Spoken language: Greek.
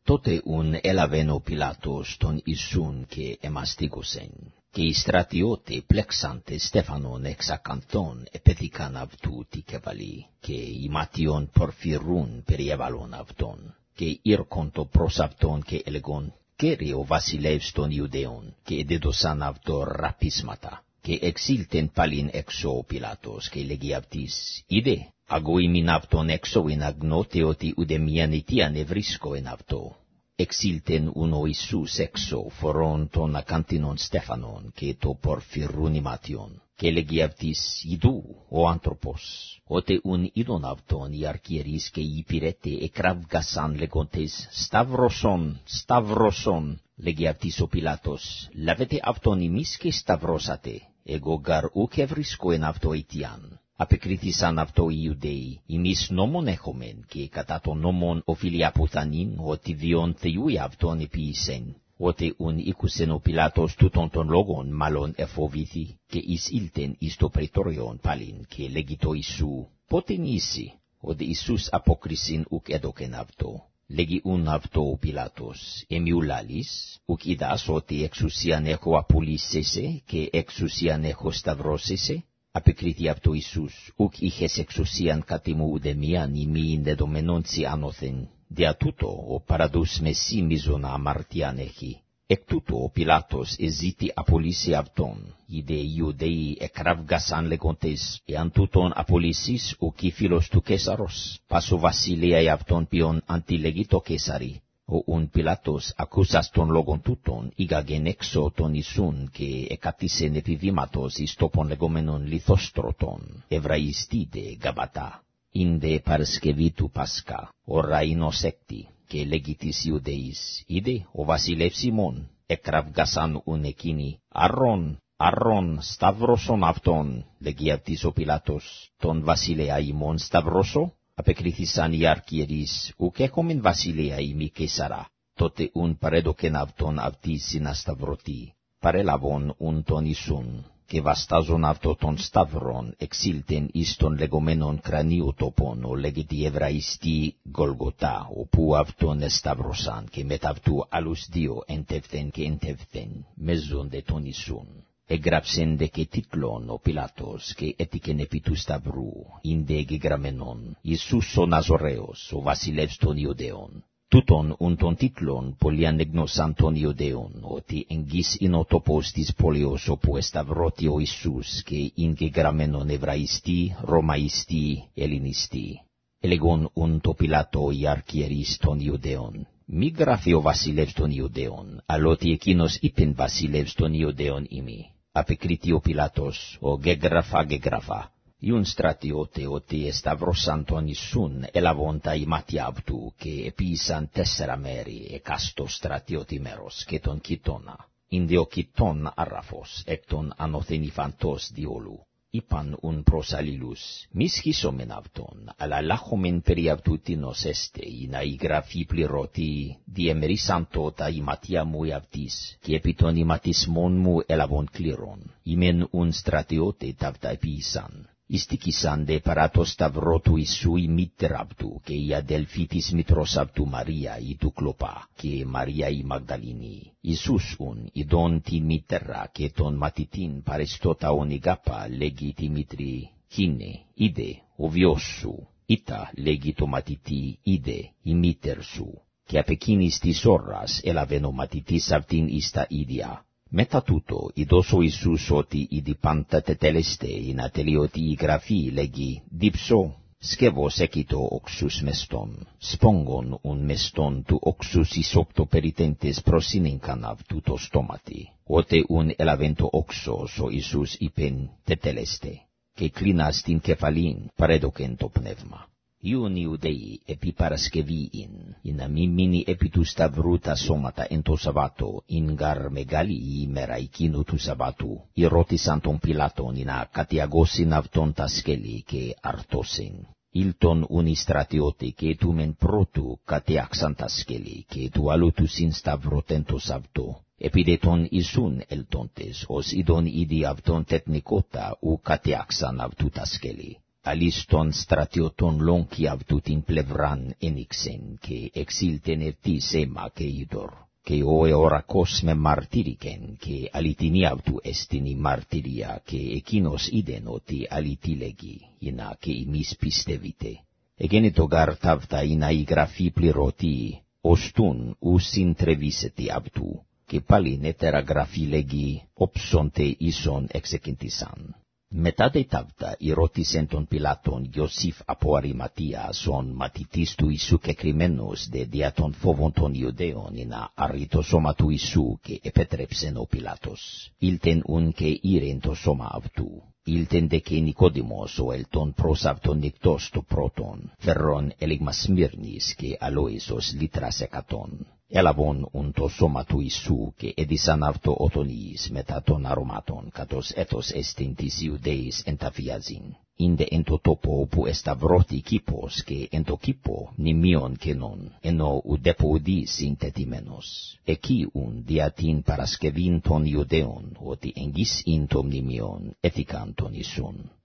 Τότε un ελαβαίνω Πιλάτος τον Ιησούν και εμαστίγωσεν, και οι στρατιώτε πλέξαντε Στέφανον εξακανθών επέθηκαν αυτού τη κεφαλή, και οι ματιών πορφυρούν περιέβαλον αυτόν, και ήρκοντο προς αυτόν και έλεγον, Κύριε βασιλεύς των Ιουδαίων, και εδίδωσαν αυτό ραπίσματα, και εξήλθεν πάλιν έξω ο Πιλάτος, και λέγει αυτής, είδε, αγωίμην αυτόν έξω εν αγνώτε ότι ουδεμίαν αιτίαν ευρίσκω εν αυτό. Εξήλθεν ουν ο Ιησούς έξω φορών των ακάντινων Στέφανον, και το πορφυρούν ημάτιον, και λέγει αυτής, ειδού ο άνθρωπος, ότε ουν είδον αυτόν οι αρχιερείς και οι υπηρέτε εκραύγασαν λέγοντες, Σταυρώσον, Σταυρώσον, λέγει αυτής ο Πιλάτος, λάβετε αυτόν ημείς και σταυρώσατε, εγώ γαρ ουκ ευρίσκω εν αυτό αιτίαν. Απεκρίθησαν αυτό οι Ιουδαίοι, ημείς νόμον έχομεν, και κατά τον νόμον οφείλει αποθανήν, ότι διον Θεού αυτόν επίησεν. Ότε ουν ήκουσεν ο Πιλάτος τούτον των λόγων, μάλλον εφοβήθη, και εισήλθεν εις το πρετόριον πάλιν, και λέγει το Ιησού, πότεν είσαι, ότι Ιησούς αποκρισιν ουκ έδωκεν αυτό. Λέγει ουν αυτό ο Πιλάτος, εμιουλάλης, ουκ είδας ότι εξουσίαν έχω απολύσεσαι, και εξουσίαν έχω σταυρώσεσαι. Απεκρίθη αυτό Ιησούς, ουκ είχες εξουσίαν κατ' μου ουδεμίαν ημίν δεδομένον σοι άνωθεν. Δια τούτο ο παραδούς με σοι μίζωνα αμαρτίαν έχει. Εκ τούτο ο Πιλάτος εζήτη απολύσει αυτόν. Είδε οι Ιουδαίοι εκραύγασαν λέγοντες, εάν τούτον απολύσεις ο κύφυλος του Καίσαρος, πάσο βασιλεία αυτόν ποιον αντιλεγεί το Καίσαρι. Ο ουν Πιλάτος ακούσας των λόγων τούτων, ήγαγεν έξω τον Ιησούν και εκατήσεν επιβήματος εις τόπον λεγόμενον Λιθόστρωτον, Εβραϊστή δε Γαβατά. Ίνδε Παρασκευή του Πάσχα, ώρα εινοσέκτη, και λέγει της Ιουδαίης, είδε ο βασιλεύς ημών, εκραύγασαν ουν εκείνοι, Αρών, σταυρώσον αυτόν, λέγει αυτής ο Πιλάτος, τον βασιλέα ημών σταυρώσω. Απεκρίθησαν οι αρχιερείς, ουκ έχομεν βασιλεία ημί Καίσαρα. Τότε ουν παρέδοκεν αυτόν αυτής συνασταυρωτή. Παρέλαβον ουν τον Ιησούν, και βαστάζον αυτό τον σταυρόν, εξήλθεν εις τον λεγόμενον κρανίου τόπον, ο λέγεται Εβραϊστή Γολγοτά, όπου αυτόν εσταυρώσαν, και μετ' αυτού άλλους δύο εντεύθεν και εντεύθεν, μεζόντε τον Ιησούν. Εγγράψεν δε και τίτλον ο Πιλάτος, και έτικεν επί του σταυρού, ίνδε εγγεγραμμένον, Ιησούς ο Ναζωραίος, ο βασιλεύς των Ιουδαίων. Τούτον ουν τον τίτλον πολλοί ανεγνώσαν των Ιουδαίων, ότι εγγύς είναι ο τόπος της πόλεως όπου εσταυρώτη ο Ιησούς, και εγγεγραμμένον Εβραϊστή, Ρωμαϊστή, Ελληνιστή. Ελεγόν ουν το Πιλάτο οι αρχιερείς των Ιουδαίων. Μη γράφει ο βασιλεύς των Ιουδαίων, αλλότι εκείνος είπεν βασιλεύς των Ιουδαίων ημί. Απεκρίθη ο Πιλάτος, ο γεγραφά. Ιουν στρατιώτε ότι εσταυρώσαν τον Ιησούν, έλαβον τα ημάτια αυτού, και επίησαν 4 μέρη, εκάστο στρατιώτη μέρος, και τον κοιτώνα. Ίνδε ο κοιτών άραφος, εκ των ανωθενηφαντός διόλου. Είπαν ουν προς αλλήλους, μη σχίσομεν αυτόν, αλλά λάχομεν περί αυτού τίνος έστε, ή να η γραφή πληρώτη, διεμερίσαντο τα ημάτια μου αυτής, και επί των ηματισμών μου έλαβον κλήρων. Ήμεν ουν στρατιώτε ταύτα επίησαν. Ιστικήσαν δε παρά το σταυρό του Ιησού η μήτρα αυτού, και η αδελφή της μητρός αυτού Μαρία η του Κλοπά, και Μαρία η Μαγδαληνή. Ιησούς ουν ειδών την μήτρα και τον μαθητήν παρεστώτα ονιγάπα, λέγει τη μήτρη, χίνε, είδε, ο βιος σου. Ήτα, λέγει το μαθητή, είδε, η μήτερ σου. Και απ' εκείνης της ώρας έλαβεν ο μαθητής αυτήν εις τα ίδια. Μετά τούτο, ειδός ο Ιησούς ότι ήδη πάντα τετέλεστε, ή να τελειώτη η γραφή, λέγει, δίψω, σκεύος έκειτο όξους μεστών, σπόγγον ουν μεστών του όξους εις όκτο περιτέντες προσύνεγκαν αυτού το στόματι. Ότε ουν έλαβεν το όξος, ο Ιησούς είπεν, τετέλεστε, και κλίνας στην κεφαλήν παρέδοκεν το πνεύμα. Ιουν Ιουδαίοι επί Παρασκευήν, ή να μη μείνει επί του σταυρού τα σώματα εν το Σαββάτο, ειν γαρ μεγάλη η ημέρα εκείνου του Σαββάτου, ρώτησαν τον Πιλάτον ή να κατιαγώσιν αυτόν τα σκέλη και αρτώσιν. Ήλτον ουν οι στρατιώτε και του μεν πρώτου κατιάξαν τα σκέλη, και του άλλου του συνσταυρωτεν το Σαββατό. Επί τον Ιησούν ελτόντες, ως ειδον ήδη αυτόν τετνικότα ου κατιάξαν αυτού τα σκέλη. aliston stratioton lonkiavtutin plevran eniksen, ke exilten erti sema ke idor, ke oe orakos me martiriken, ke alitiniavtu estini martiria, ke ekinos idenoti alitilegi, ina ke imis pistevite. Egenitogar tavta ina igrafi pliroti, ostun usin treviseti avtu, ke palin etera grafilegi opsonte ison execintisan. Metade tavta irotisenton Pilaton Iosif apo Arimatia son matitistu isu ke krimenos de diaton fovonton Judeon ina arritosomatu isu ke epetrepseno Pilatos. Ilten unke irento soma avtu. Ilten de ke Nicodimos o elton prosavton niktosto proton, ferron eligmas Smirnis ke aloisos litras ekaton. Elavon unto somatu isu ke edisan avto otonis metaton aromaton katos etos estintis Iudeis entafiazin. Inde entotopo pu estavroti kipos ke entokipo nimion kenon, eno udepodis intetimenos. Eki un diatin paraskevin ton Judeon, oti engis intom nimion etikanton isun.